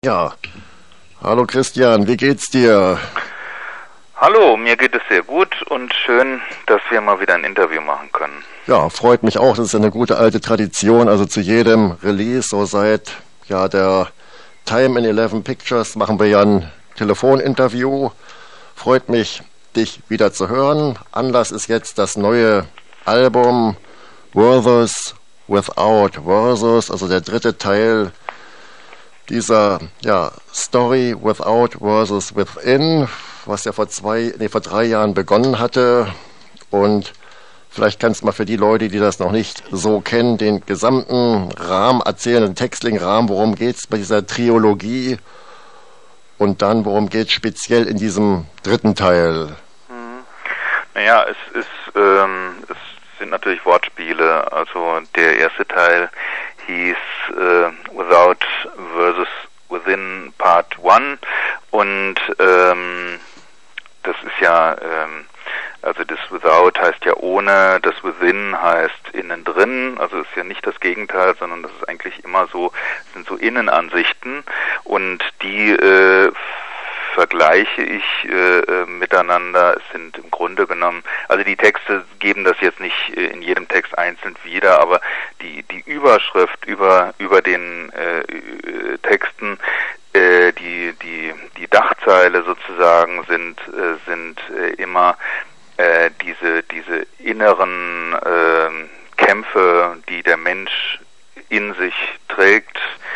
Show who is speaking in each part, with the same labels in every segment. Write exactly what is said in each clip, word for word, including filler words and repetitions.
Speaker 1: Ja, hallo Christian, wie geht's dir?
Speaker 2: Hallo, mir geht es sehr gut und schön, dass wir mal wieder ein Interview machen können.
Speaker 1: Ja, freut mich auch, das ist ja eine gute alte Tradition, also zu jedem Release, so seit ja der Time in Eleven Pictures machen wir ja ein Telefoninterview. Freut mich, dich wieder zu hören. Anlass ist jetzt das neue Album Versus Without Versus, also der dritte Teil dieser ja, Story Without versus Within, was ja vor zwei, nee, vor drei Jahren begonnen hatte. Und vielleicht kannst du mal für die Leute, die das noch nicht so kennen, den gesamten Rahmen erzählen, den textlichen Rahmen, worum geht es bei dieser Trilogie und dann worum geht es speziell in diesem dritten Teil.
Speaker 2: Mhm. Naja, es ist, ähm, es sind natürlich Wortspiele. Also der erste Teil hieß äh, Without versus Within Part One und ähm, das ist ja, ähm, also das Without heißt ja ohne, das Within heißt innen drin, also ist ja nicht das Gegenteil, sondern das ist eigentlich immer so, sind so Innenansichten und die äh, vergleiche ich äh, miteinander. Es sind im Grunde genommen, also die Texte geben das jetzt nicht äh, in jedem Text einzeln wieder, aber die die Überschrift über über den äh, Texten, äh, die die die Dachzeile sozusagen sind äh, sind äh, immer äh, diese diese inneren äh, Kämpfe, die der Mensch in sich trägt.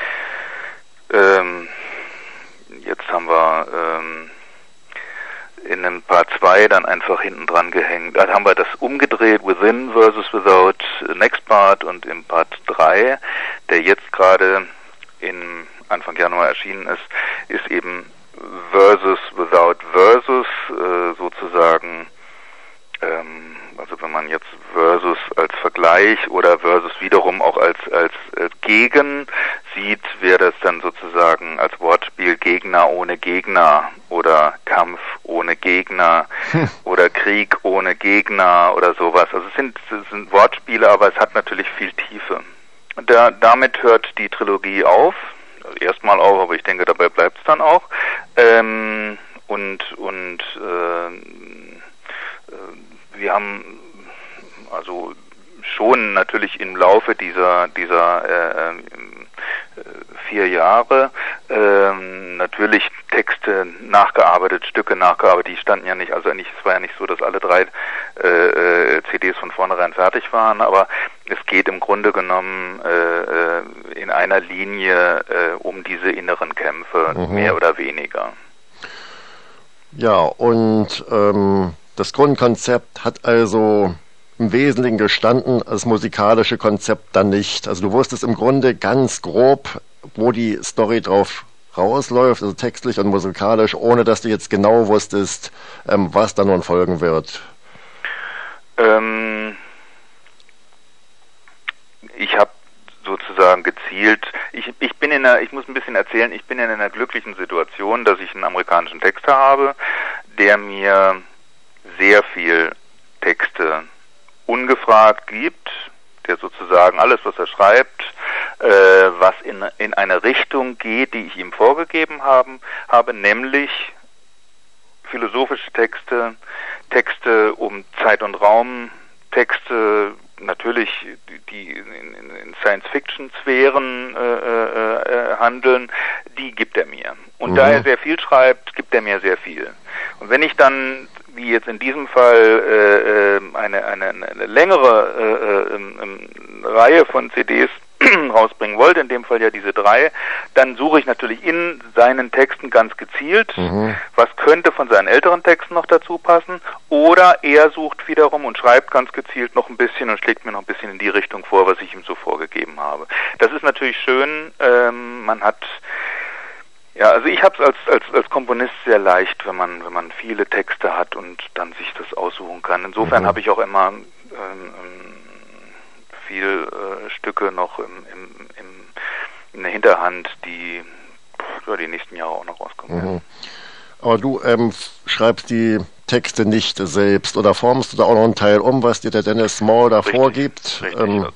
Speaker 2: Ähm, Jetzt haben wir ähm, in dem Part zwei dann einfach hinten dran gehängt. Dann haben wir das umgedreht, Within versus Without, Next Part, und im Part drei, der jetzt gerade in Anfang Januar erschienen ist, ist eben Versus Without Versus, äh, sozusagen, ähm, also wenn man jetzt Versus als Vergleich oder Versus wiederum auch als als äh, Gegen sieht, wäre das dann sozusagen als Wortspiel Gegner ohne Gegner oder Kampf ohne Gegner hm. oder Krieg ohne Gegner oder sowas. Also es sind, es sind Wortspiele, aber es hat natürlich viel Tiefe. Und da, damit hört die Trilogie auf, also erstmal auf, aber ich denke, dabei bleibt es dann auch. Ähm, und und äh, wir haben also schon natürlich im Laufe dieser dieser äh, äh, vier Jahre ähm, natürlich Texte nachgearbeitet, Stücke nachgearbeitet, die standen ja nicht, also nicht, es war ja nicht so, dass alle drei äh, C Ds von vornherein fertig waren, aber es geht im Grunde genommen äh, in einer Linie äh, um diese inneren Kämpfe, mhm. mehr oder weniger.
Speaker 1: Ja, und ähm, das Grundkonzept hat also im Wesentlichen gestanden, das musikalische Konzept dann nicht. Also du wusstest im Grunde ganz grob, wo die Story drauf rausläuft, also textlich und musikalisch, ohne dass du jetzt genau wusstest, ähm, was da nun folgen wird.
Speaker 2: Ähm, ich habe sozusagen gezielt, ich, ich bin in einer, ich muss ein bisschen erzählen, ich bin in einer glücklichen Situation, dass ich einen amerikanischen Texter habe, der mir sehr viel Texte ungefragt gibt, der sozusagen alles, was er schreibt, äh, was in, in eine Richtung geht, die ich ihm vorgegeben haben, habe, nämlich philosophische Texte, Texte um Zeit und Raum, Texte natürlich, die in, in Science-Fiction-Sphären äh, äh, handeln, die gibt er mir. Und mhm. da er sehr viel schreibt, gibt er mir sehr viel. Und wenn ich dann, wie jetzt in diesem Fall, äh, eine, eine, eine längere äh, äh, Reihe von C Ds rausbringen wollte, in dem Fall ja diese drei, dann suche ich natürlich in seinen Texten ganz gezielt, mhm. was könnte von seinen älteren Texten noch dazu passen, oder er sucht wiederum und schreibt ganz gezielt noch ein bisschen und schlägt mir noch ein bisschen in die Richtung vor, was ich ihm so vorgegeben habe. Das ist natürlich schön, ähm, man hat ja, also ich habe es als, als als Komponist sehr leicht, wenn man wenn man viele Texte hat und dann sich das aussuchen kann. Insofern mhm. habe ich auch immer ähm, viel äh, Stücke noch im, im, im, in der Hinterhand, die ja, die nächsten Jahre auch noch rauskommen.
Speaker 1: Mhm. Aber du ähm, schreibst die Texte nicht selbst oder formst du da auch noch einen Teil um, was dir der Dennis Small da
Speaker 2: richtig,
Speaker 1: vorgibt?
Speaker 2: Richtig. Ähm, so ist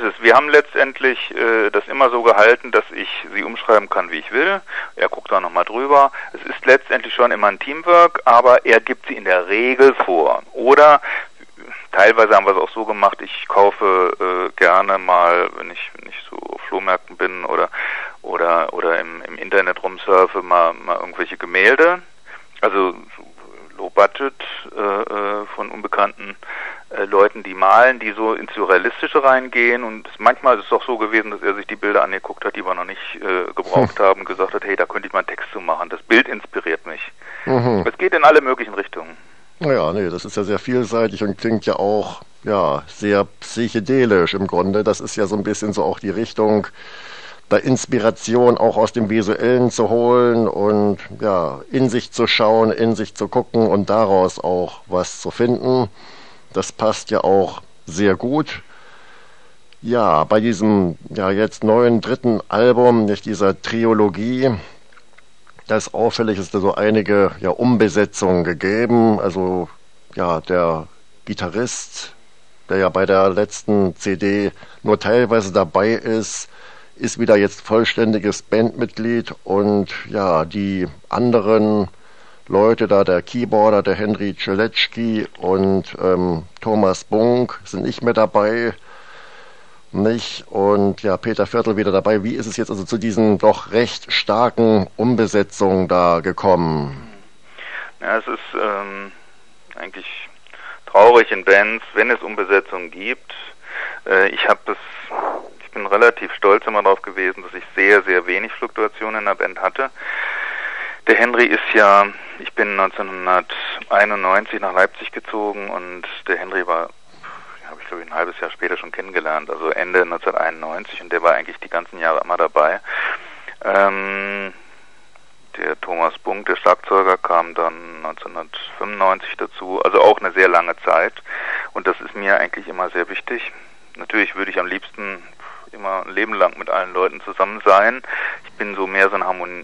Speaker 2: ist es. Wir haben letztendlich äh, das immer so gehalten, dass ich sie umschreiben kann, wie ich will. Er guckt da nochmal drüber. Es ist letztendlich schon immer ein Teamwork, aber er gibt sie in der Regel vor. Oder teilweise haben wir es auch so gemacht, ich kaufe äh, gerne mal, wenn ich, wenn ich so auf Flohmärkten bin oder oder oder im, im Internet rumsurfe, mal, mal irgendwelche Gemälde. Also Low Budget äh, von unbekannten äh, Leuten, die malen, die so ins Surrealistische reingehen. Und manchmal ist es auch so gewesen, dass er sich die Bilder angeguckt hat, die wir noch nicht äh, gebraucht hm. haben, und gesagt hat, hey, da könnte ich mal einen Text zu machen. Das Bild inspiriert mich. Mhm. Es geht in alle möglichen Richtungen.
Speaker 1: Naja, nee, das ist ja sehr vielseitig und klingt ja auch ja sehr psychedelisch im Grunde. Das ist ja so ein bisschen so auch die Richtung, da Inspiration auch aus dem Visuellen zu holen und ja, in sich zu schauen, in sich zu gucken und daraus auch was zu finden. Das passt ja auch sehr gut. Ja, bei diesem ja jetzt neuen dritten Album, nicht dieser Trilogie, da ist auffällig, ist da so einige ja Umbesetzungen gegeben. Also ja, der Gitarrist, der ja bei der letzten C D nur teilweise dabei ist, ist wieder jetzt vollständiges Bandmitglied und ja, die anderen Leute da, der Keyboarder, der Henry Czelecki und ähm, Thomas Bunk sind nicht mehr dabei, nicht? Und ja, Peter Viertel wieder dabei. Wie ist es jetzt also zu diesen doch recht starken Umbesetzungen da gekommen?
Speaker 2: Ja, es ist ähm, eigentlich traurig in Bands, wenn es Umbesetzungen gibt. Äh, ich habe das Ich bin relativ stolz immer darauf gewesen, dass ich sehr, sehr wenig Fluktuation in der Band hatte. Der Henry ist ja, ich bin neunzehnhunderteinundneunzig nach Leipzig gezogen und der Henry war, habe ich glaube ich ein halbes Jahr später schon kennengelernt, also Ende neunzehnhunderteinundneunzig, und der war eigentlich die ganzen Jahre immer dabei. Ähm, der Thomas Bunk, der Schlagzeuger, kam dann neunzehnhundertfünfundneunzig dazu, also auch eine sehr lange Zeit, und das ist mir eigentlich immer sehr wichtig. Natürlich würde ich am liebsten immer ein Leben lang mit allen Leuten zusammen sein. Ich bin so mehr so ein Harmonie,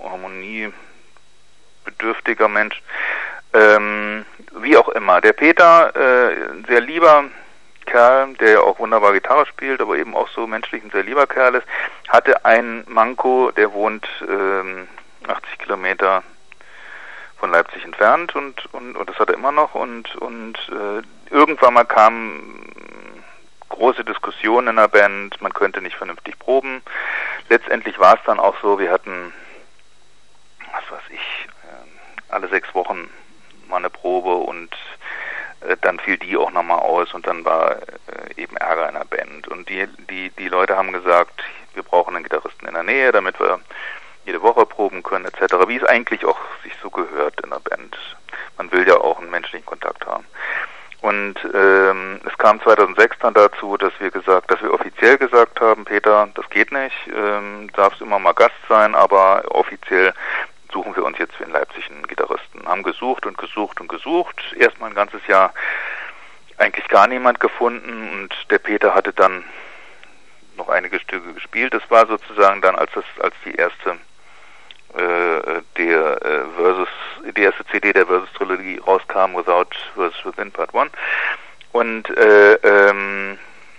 Speaker 2: harmoniebedürftiger Mensch. Ähm, wie auch immer. Der Peter, äh, ein sehr lieber Kerl, der auch wunderbar Gitarre spielt, aber eben auch so menschlich ein sehr lieber Kerl ist, hatte ein Manko, der wohnt ähm, achtzig Kilometer von Leipzig entfernt und, und, und das hat er immer noch und, und äh, irgendwann mal kam große Diskussionen in der Band, man könnte nicht vernünftig proben. Letztendlich war es dann auch so, wir hatten, was weiß ich, alle sechs Wochen mal eine Probe und äh, dann fiel die auch nochmal aus und dann war äh, eben Ärger in der Band. Und die, die, die Leute haben gesagt, wir brauchen einen Gitarristen in der Nähe, damit wir jede Woche proben können, et cetera. Wie es eigentlich auch sich so gehört in der Band. Man will ja auch einen menschlichen Kontakt haben. Und ähm, es kam zweitausendsechs dann dazu, dass wir gesagt, dass wir offiziell gesagt haben, Peter, das geht nicht, ähm, darfst immer mal Gast sein, aber offiziell suchen wir uns jetzt für in Leipzig einen Gitarristen. Haben gesucht und gesucht und gesucht, erstmal ein ganzes Jahr eigentlich gar niemand gefunden und der Peter hatte dann noch einige Stücke gespielt. Das war sozusagen dann, als das, als die erste äh, der äh, Versus, die erste C D der Versus-Trilogie rauskam, Without Versus Within Part One. Und äh, ähm,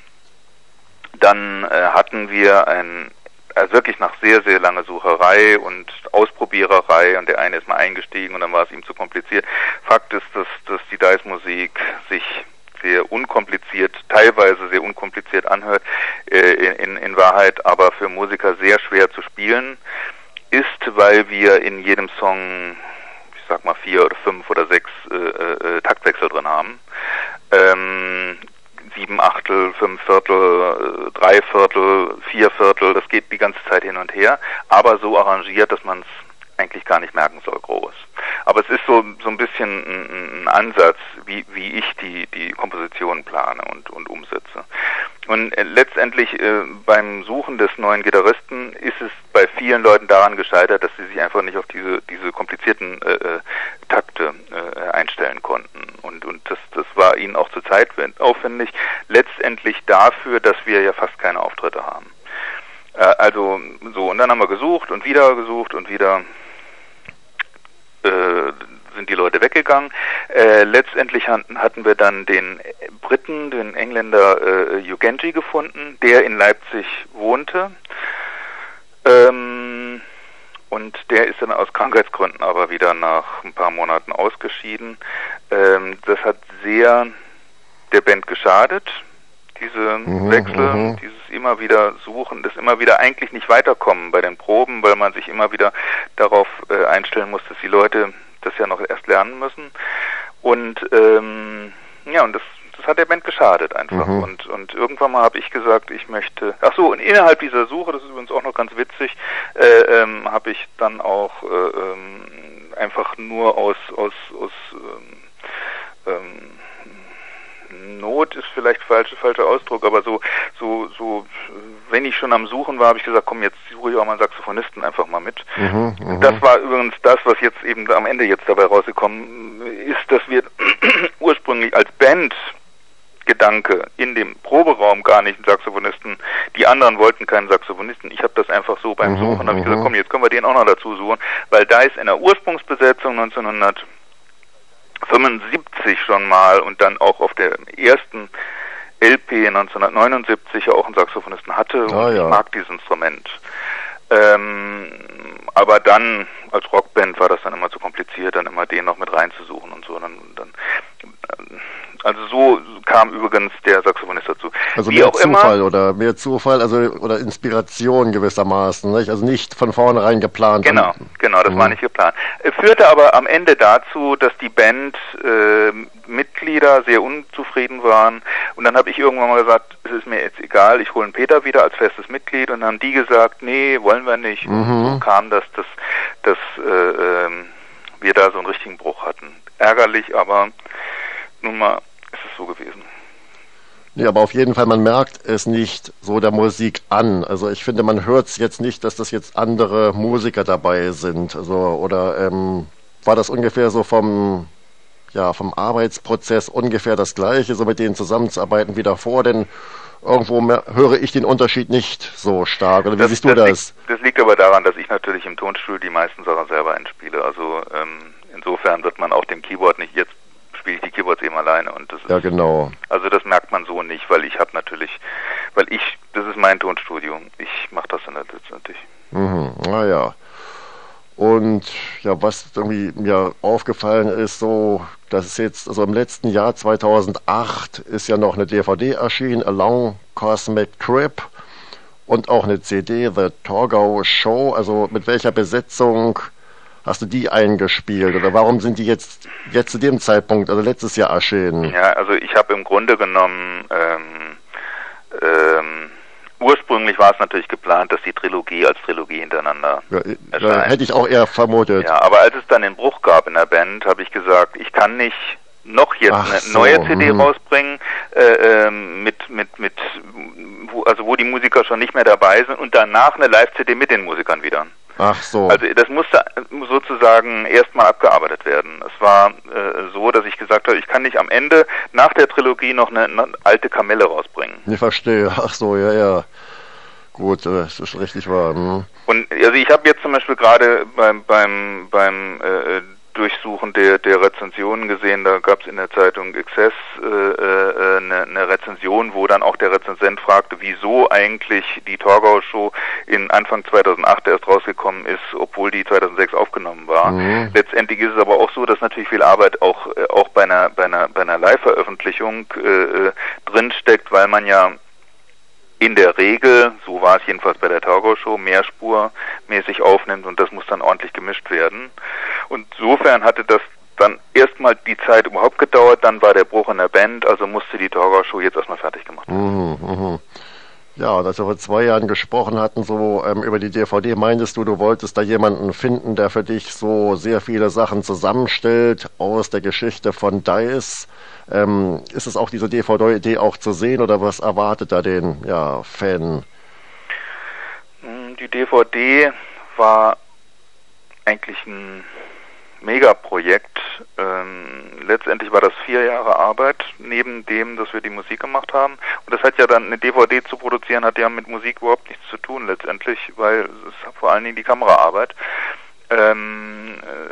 Speaker 2: dann äh, hatten wir ein, also wirklich nach sehr, sehr langer Sucherei und Ausprobiererei, und der eine ist mal eingestiegen und dann war es ihm zu kompliziert. Fakt ist, dass, dass die Dice-Musik sich sehr unkompliziert, teilweise sehr unkompliziert anhört, äh, in, in Wahrheit aber für Musiker sehr schwer zu spielen ist, weil wir in jedem Song, ich sag mal vier oder fünf oder sechs äh, äh, Taktwechsel drin haben. Ähm, sieben Achtel, fünf Viertel, äh, drei Viertel, vier Viertel, das geht die ganze Zeit hin und her, aber so arrangiert, dass man es eigentlich gar nicht merken soll, groß. Aber es ist so so ein bisschen ein, ein Ansatz, wie wie ich die die Komposition plane und und umsetze. Und äh, letztendlich äh, beim Suchen des neuen Gitarristen ist es bei vielen Leuten daran gescheitert, dass sie sich einfach nicht auf diese diese komplizierten äh, äh, Takte äh, einstellen konnten. Und und das das war ihnen auch zur Zeit aufwendig. Letztendlich dafür, dass wir ja fast keine Auftritte haben. Äh, also so, und dann haben wir gesucht und wieder gesucht und wieder sind die Leute weggegangen. Äh, letztendlich hatten wir dann den Briten, den Engländer äh, Ugenji gefunden, der in Leipzig wohnte. Ähm, und der ist dann aus Krankheitsgründen aber wieder nach ein paar Monaten ausgeschieden. Ähm, das hat sehr der Band geschadet, diese mhm, Wechsel, mhm. dieses immer wieder Suchen, das immer wieder eigentlich nicht weiterkommen bei den Proben, weil man sich immer wieder darauf äh, einstellen muss, dass die Leute das ja noch erst lernen müssen. Und ähm, ja, und das, das hat der Band geschadet einfach. Mhm. Und und irgendwann mal habe ich gesagt, ich möchte, ach so, und innerhalb dieser Suche, das ist übrigens auch noch ganz witzig, äh, ähm, habe ich dann auch äh, ähm, einfach nur aus aus aus ähm, ähm, Not ist vielleicht falscher falscher Ausdruck, aber so so so wenn ich schon am Suchen war, habe ich gesagt, komm, jetzt suche ich auch mal einen Saxophonisten einfach mal mit. Mhm, das war übrigens das, was jetzt eben am Ende jetzt dabei rausgekommen ist, dass wir ursprünglich als Band Gedanke in dem Proberaum gar nicht einen Saxophonisten, die anderen wollten keinen Saxophonisten. Ich habe das einfach so beim Suchen, mhm, habe ich gesagt, komm, jetzt können wir den auch noch dazu suchen, weil da ist in der Ursprungsbesetzung neunzehnhundertfünfundsiebzig schon mal und dann auch auf der ersten L P neunzehnhundertneunundsiebzig auch einen Saxophonisten hatte
Speaker 1: oh,
Speaker 2: und
Speaker 1: ja.
Speaker 2: ich mag dieses Instrument. Ähm, aber dann als Rockband war das dann immer zu kompliziert, dann immer den noch mit reinzusuchen und so. Dann, dann, also so kam übrigens der Saxophonist dazu.
Speaker 1: Also Wie mehr auch Zufall immer, oder mehr Zufall, also oder Inspiration gewissermaßen, nicht? Also nicht von vornherein geplant.
Speaker 2: Genau, genau, das mhm. war nicht geplant. Führte aber am Ende dazu, dass die Band äh, Mitglieder sehr unzufrieden waren und dann habe ich irgendwann mal gesagt, es ist mir jetzt egal, ich hole einen Peter wieder als festes Mitglied und dann haben die gesagt, nee, wollen wir nicht.
Speaker 1: Mhm.
Speaker 2: Und so kam das, dass, dass äh, äh, wir da so einen richtigen Bruch hatten. Ärgerlich, aber nun mal ist es so gewesen.
Speaker 1: Ja, aber auf jeden Fall, man merkt es nicht so der Musik an. Also ich finde, man hört es jetzt nicht, dass das jetzt andere Musiker dabei sind. Also oder ähm, war das ungefähr so vom ja vom Arbeitsprozess ungefähr das Gleiche, so mit denen zusammenzuarbeiten wie davor? Denn irgendwo mehr, höre ich den Unterschied nicht so stark. Oder wie
Speaker 2: das,
Speaker 1: siehst du
Speaker 2: das?
Speaker 1: das?
Speaker 2: Liegt, das liegt aber daran, dass ich natürlich im Tonstudio die meisten Sachen selber einspiele. Also ähm, insofern wird man auf dem Keyboard nicht jetzt spiele ich die Keyboards eben alleine und das ist,
Speaker 1: ja genau.
Speaker 2: Also das merkt man so nicht, weil ich habe natürlich, weil ich, das ist mein Tonstudio, ich mache das dann letztendlich.
Speaker 1: Mhm, naja. Und ja, was irgendwie mir aufgefallen ist, so, dass es jetzt, also im letzten Jahr zweitausendacht ist ja noch eine D V D erschienen, A Long Cosmic Trip und auch eine C D, The Torgau Show, also mit welcher Besetzung hast du die eingespielt oder warum sind die jetzt jetzt zu dem Zeitpunkt, also letztes Jahr erschienen?
Speaker 2: Ja, also ich habe im Grunde genommen ähm, ähm, ursprünglich war es natürlich geplant, dass die Trilogie als Trilogie hintereinander
Speaker 1: ja, erscheint. Hätte ich auch eher vermutet.
Speaker 2: Ja, aber als es dann den Bruch gab in der Band, habe ich gesagt, ich kann nicht noch jetzt
Speaker 1: Ach
Speaker 2: eine
Speaker 1: so,
Speaker 2: neue C D
Speaker 1: hm.
Speaker 2: rausbringen, äh, mit mit mit wo, also wo die Musiker schon nicht mehr dabei sind und danach eine Live-C D mit den Musikern wieder.
Speaker 1: Ach so.
Speaker 2: Also das musste sozusagen erstmal abgearbeitet werden. Es war äh, so, dass ich gesagt habe, ich kann nicht am Ende nach der Trilogie noch eine, eine alte Kamelle rausbringen.
Speaker 1: Ich verstehe. Ach so, ja, ja. Gut, das ist richtig wahr. Hm.
Speaker 2: Und also ich habe jetzt zum Beispiel gerade beim beim beim äh, Durchsuchen der der Rezensionen gesehen, da gab es in der Zeitung Access äh, äh, eine, eine Rezension, wo dann auch der Rezensent fragte, wieso eigentlich die Torgau Show in Anfang zweitausendacht erst rausgekommen ist, obwohl die zweitausendsechs aufgenommen war. Mhm. Letztendlich ist es aber auch so, dass natürlich viel Arbeit auch äh, auch bei einer bei einer bei einer Live-Veröffentlichung äh, drinsteckt, weil man ja in der Regel, so war es jedenfalls bei der Torgau Show, mehrspurmäßig aufnimmt und das muss dann ordentlich gemischt werden. Und insofern hatte das dann erstmal die Zeit überhaupt gedauert, dann war der Bruch in der Band, also musste die Torgau Show jetzt erstmal fertig gemacht werden.
Speaker 1: Mhm, mhm. Ja, und als wir vor zwei Jahren gesprochen hatten, so ähm, über die D V D, meintest du, du wolltest da jemanden finden, der für dich so sehr viele Sachen zusammenstellt aus der Geschichte von Dice. Ähm, ist es auch diese D V D auch zu sehen oder was erwartet da den ja, Fan?
Speaker 2: Die D V D war eigentlich ein Megaprojekt. Ähm, letztendlich war das vier Jahre Arbeit, neben dem, dass wir die Musik gemacht haben. Und das hat ja dann, eine D V D zu produzieren, hat ja mit Musik überhaupt nichts zu tun letztendlich, weil es ist vor allen Dingen die Kameraarbeit. Ähm, äh,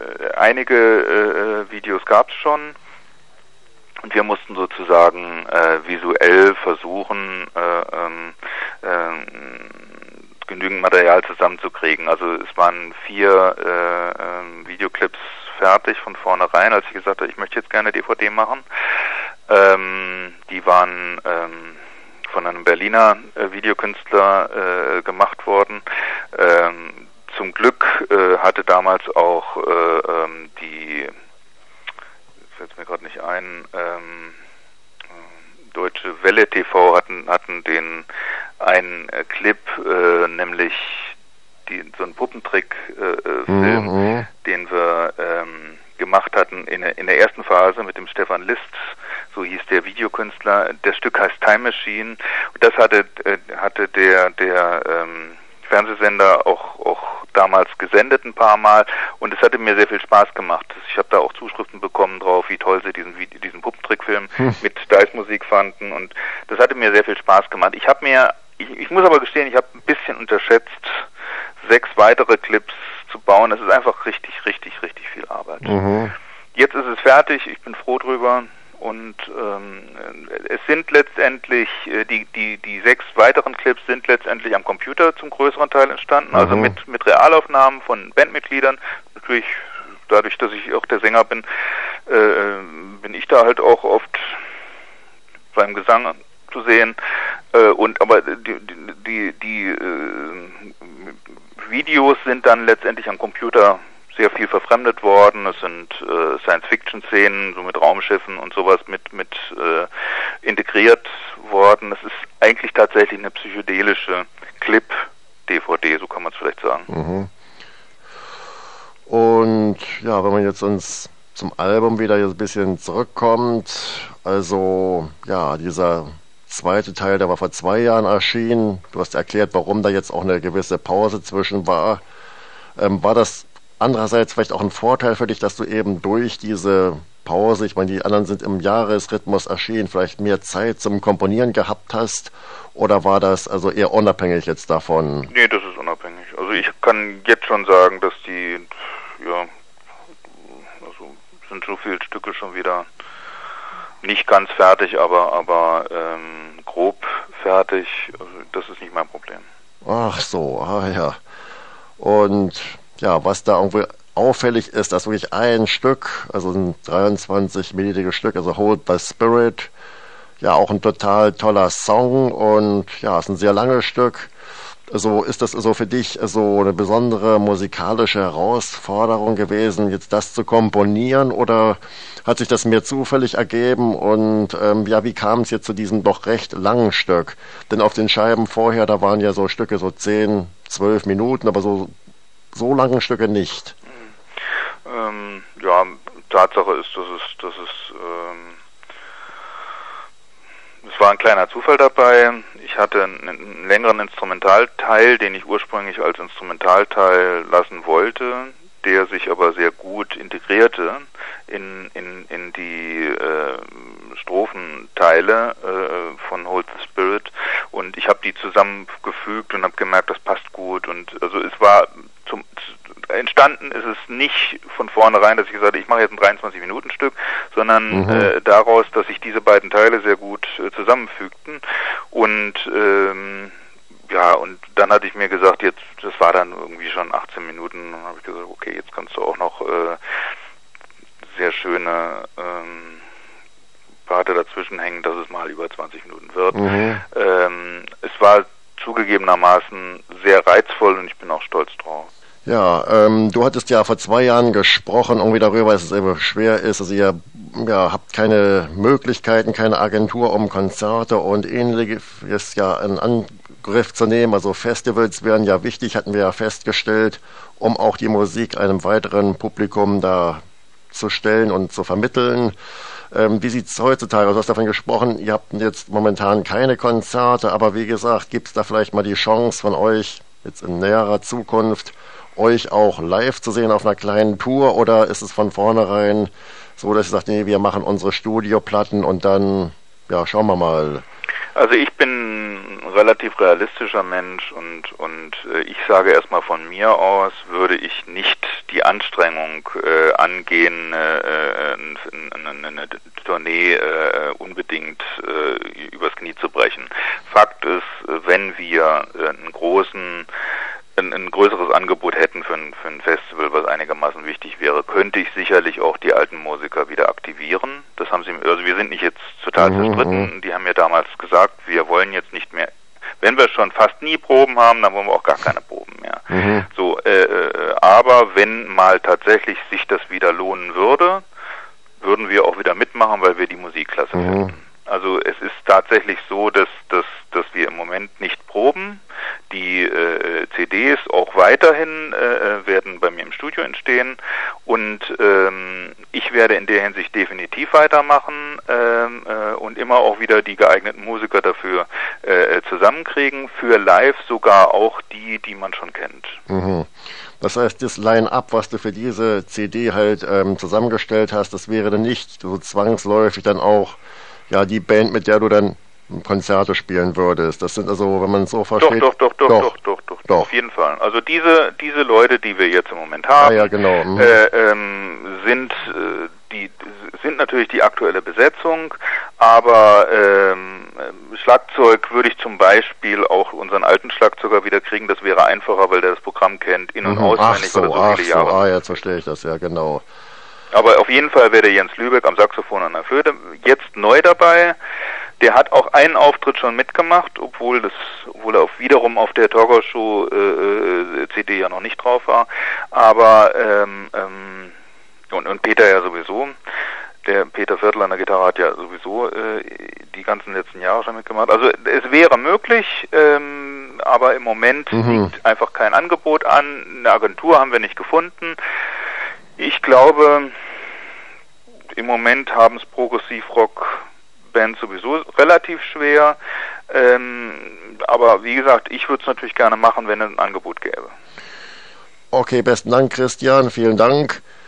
Speaker 2: einige äh, Videos gab es schon. Und wir mussten sozusagen äh, visuell versuchen, äh, ähm, äh, genügend Material zusammenzukriegen. Also es waren vier äh, äh, Videoclips fertig von vornherein, als ich gesagt habe, ich möchte jetzt gerne D V D machen. Ähm, die waren ähm, von einem Berliner äh, Videokünstler äh, gemacht worden. Ähm, zum Glück äh, hatte damals auch äh, ähm, die fällt mir gerade nicht ein, ähm, Deutsche Welle T V hatten hatten den einen äh, Clip, äh, nämlich die, so einen Puppentrick-Film, äh, mhm. den wir ähm, gemacht hatten in, in der ersten Phase mit dem Stefan List, so hieß der Videokünstler. Das Stück heißt Time Machine. Und das hatte äh, hatte der der ähm, Fernsehsender auch auch damals gesendet ein paar Mal und es hatte mir sehr viel Spaß gemacht. Ich habe da auch Zuschriften bekommen drauf, wie toll sie diesen diesen Puppentrickfilm hm. mit Dice-Musik fanden und das hatte mir sehr viel Spaß gemacht. Ich habe mir, ich, ich muss aber gestehen, ich habe ein bisschen unterschätzt, sechs weitere Clips zu bauen. Das ist einfach richtig, richtig, richtig viel Arbeit. Mhm. Jetzt ist es fertig, ich bin froh drüber. Und ähm, es sind letztendlich, äh, die, die, die sechs weiteren Clips sind letztendlich am Computer zum größeren Teil entstanden, mhm. also mit, mit Realaufnahmen von Bandmitgliedern. Natürlich, dadurch, dass ich auch der Sänger bin, äh, bin ich da halt auch oft beim Gesang zu sehen. Äh, und aber die, die, die, die äh, Videos sind dann letztendlich am Computer sehr viel verfremdet worden. Es sind äh, Science-Fiction-Szenen, so mit Raumschiffen und sowas mit mit äh, integriert worden. Es ist eigentlich tatsächlich eine psychedelische Clip-D V D, so kann man es vielleicht sagen.
Speaker 1: Mhm. Und ja, wenn man jetzt uns zum Album wieder ein bisschen zurückkommt, also ja, dieser zweite Teil, der war vor zwei Jahren erschienen. Du hast erklärt, warum da jetzt auch eine gewisse Pause zwischen war. Ähm, war das andererseits vielleicht auch ein Vorteil für dich, dass du eben durch diese Pause, ich meine, die anderen sind im Jahresrhythmus erschienen, vielleicht mehr Zeit zum Komponieren gehabt hast? Oder war das also eher unabhängig jetzt davon?
Speaker 2: Nee, das ist unabhängig. Also ich kann jetzt schon sagen, dass die, ja, also sind so viele Stücke schon wieder nicht ganz fertig, aber, aber ähm, grob fertig. Also das ist nicht mein Problem.
Speaker 1: Ach so, ah ja. Und ja, was da irgendwie auffällig ist, dass wirklich ein Stück, also ein dreiundzwanzig-minütiges Stück, also Hold the Spirit, ja auch ein total toller Song und ja, ist ein sehr langes Stück. Also ist das so für dich so eine besondere musikalische Herausforderung gewesen, jetzt das zu komponieren, oder hat sich das mehr zufällig ergeben? Und ähm, ja, wie kam es jetzt zu diesem doch recht langen Stück? Denn auf den Scheiben vorher, da waren ja so Stücke so zehn, zwölf Minuten, aber so so lange Stücke nicht.
Speaker 2: Ähm, ja, Tatsache ist, dass es, dass es, ähm, es war ein kleiner Zufall dabei. Ich hatte einen, einen längeren Instrumentalteil, den ich ursprünglich als Instrumentalteil lassen wollte, der sich aber sehr gut integrierte in, in, in die äh, Strophenteile äh, von Hold the Spirit, und ich habe die zusammengefügt und habe gemerkt, das passt gut, und also es war zum, entstanden ist es nicht von vornherein, dass ich gesagt habe, ich mache jetzt ein dreiundzwanzig-Minuten-Stück, sondern mhm. äh, daraus, dass sich diese beiden Teile sehr gut äh, zusammenfügten, und ähm, ja, und dann hatte ich mir gesagt, jetzt, das war dann irgendwie schon achtzehn Minuten, dann habe ich gesagt, okay, jetzt kannst du auch noch äh, sehr schöne ähm, Parte dazwischen hängen, dass es mal über zwanzig Minuten wird. Mhm. Ähm, es war zugegebenermaßen sehr reizvoll und ich bin auch stolz drauf.
Speaker 1: Ja, ähm, du hattest ja vor zwei Jahren gesprochen, irgendwie darüber, dass es eben schwer ist, also ihr ja, habt keine Möglichkeiten, keine Agentur, um Konzerte und ähnliches ja in Angriff zu nehmen. Also Festivals wären ja wichtig, hatten wir ja festgestellt, um auch die Musik einem weiteren Publikum da zu stellen und zu vermitteln. Ähm, wie sieht's heutzutage aus? Du hast davon gesprochen, ihr habt jetzt momentan keine Konzerte, aber wie gesagt, gibt's da vielleicht mal die Chance von euch, jetzt in näherer Zukunft, euch auch live zu sehen auf einer kleinen Tour, oder ist es von vornherein so, dass ihr sagt, nee, wir machen unsere Studioplatten und dann, ja, schauen wir mal?
Speaker 2: Also ich bin ein relativ realistischer Mensch und und äh, ich sage erstmal von mir aus, würde ich nicht die Anstrengung äh, angehen, äh, eine, eine Tournee äh, unbedingt äh, übers Knie zu brechen. Fakt ist, wenn wir äh, einen großen Ein, ein größeres Angebot hätten für ein, für ein Festival, was einigermaßen wichtig wäre, könnte ich sicherlich auch die alten Musiker wieder aktivieren. Das haben sie, also wir sind nicht jetzt total
Speaker 1: mhm,
Speaker 2: zerstritten. Die haben mir damals gesagt, wir wollen jetzt nicht mehr, wenn wir schon fast nie Proben haben, dann wollen wir auch gar keine Proben mehr.
Speaker 1: Mhm.
Speaker 2: So, äh, äh, aber wenn mal tatsächlich sich das wieder lohnen würde, würden wir auch wieder mitmachen, weil wir die Musikklasse
Speaker 1: mhm.
Speaker 2: finden. Also es ist tatsächlich so, dass, dass, dass wir im Moment nicht proben. Die äh, C Ds auch weiterhin äh, werden bei mir im Studio entstehen und ähm, ich werde in der Hinsicht definitiv weitermachen ähm, äh, und immer auch wieder die geeigneten Musiker dafür äh, zusammenkriegen, für live sogar auch die, die man schon kennt.
Speaker 1: Mhm. Das heißt, das Line-Up, was du für diese C D halt ähm, zusammengestellt hast, das wäre dann nicht so zwangsläufig dann auch ja die Band, mit der du dann Konzerte spielen würdest. Das sind also, wenn man es so versteht...
Speaker 2: Doch, doch, doch, doch, doch, doch, doch, doch, auf jeden Fall. Also diese diese Leute, die wir jetzt im Moment haben,
Speaker 1: ah, ja, genau. mhm.
Speaker 2: äh, ähm, sind äh, die sind natürlich die aktuelle Besetzung, aber ähm, Schlagzeug würde ich zum Beispiel auch unseren alten Schlagzeuger wieder kriegen. Das wäre einfacher, weil der das Programm kennt, in- und
Speaker 1: mhm.
Speaker 2: auswendig,
Speaker 1: ach so,
Speaker 2: weil er so
Speaker 1: ach
Speaker 2: viele
Speaker 1: so,
Speaker 2: Jahre.
Speaker 1: Ah, jetzt verstehe ich das, ja, genau.
Speaker 2: Aber auf jeden Fall wäre der Jens Lübeck am Saxophon und der Flöte jetzt neu dabei. Der hat auch einen Auftritt schon mitgemacht, obwohl das, obwohl er auf, wiederum auf der Talker-Show äh, C D ja noch nicht drauf war. Aber ähm, ähm, und, und Peter ja sowieso. Der Peter Viertel an der Gitarre hat ja sowieso äh, die ganzen letzten Jahre schon mitgemacht. Also es wäre möglich, ähm, aber im Moment
Speaker 1: mhm.
Speaker 2: liegt einfach kein Angebot an. Eine Agentur haben wir nicht gefunden. Ich glaube, im Moment haben es Progressiv-Rock-Bands sowieso relativ schwer. Ähm, aber wie gesagt, ich würde es natürlich gerne machen, wenn es ein Angebot gäbe.
Speaker 1: Okay, besten Dank, Christian. Vielen Dank.